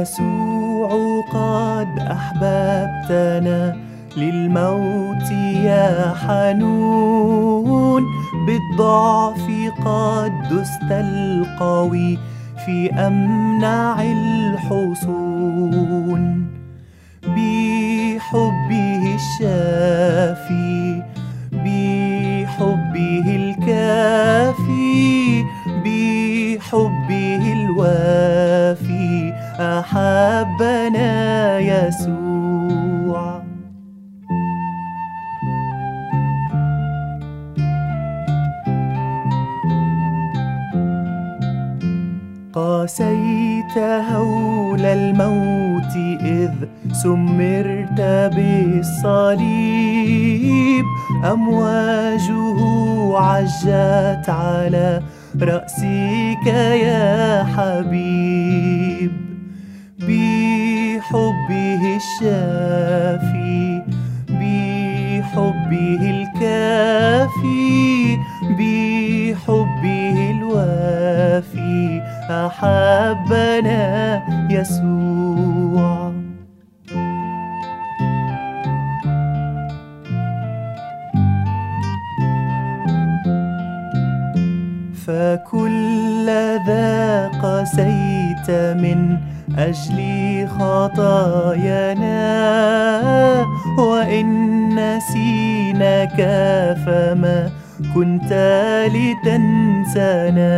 يسوع قد أحببتنا للموت يا حنون، بالضعف قد دست القوي في أمنع الحصون. بحبه الشافي، بحبه الكافي، بحبه الوافي أحبنا يسوع. قاسيت هول الموت إذ سمرت بالصليب، أمواجه عجت على رأسك يا حبيب. بحبه الشافي، بحبه الكافي، بحبه الوافي أحبنا يسوع. فكل ذا قسيت من أجل خطايانا، وإن نسيناك فما كنت لتنسانا.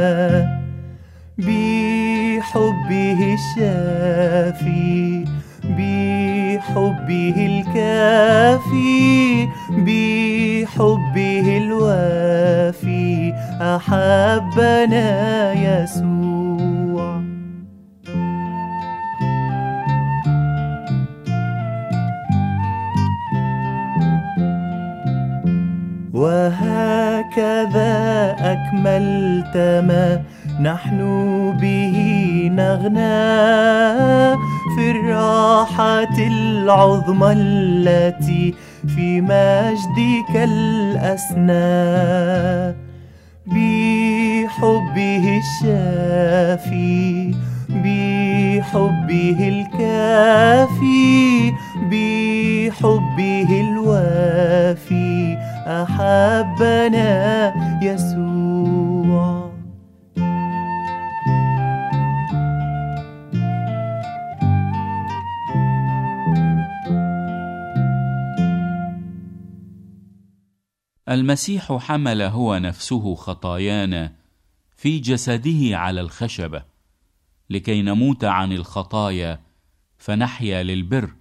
بحبه الشافي، بحبه الكافي، بحبه الوافي أحبنا يسوع. وهكذا أكملت ما نحن به نغنى في الراحة العظمى التي في مجدك الأسنى. بحبه الشافي، بحبه الكافي، بحبه الوافي أحبنا يسوع. المسيح حمل هو نفسه خطايانا في جسده على الخشبة، لكي نموت عن الخطايا فنحيا للبر.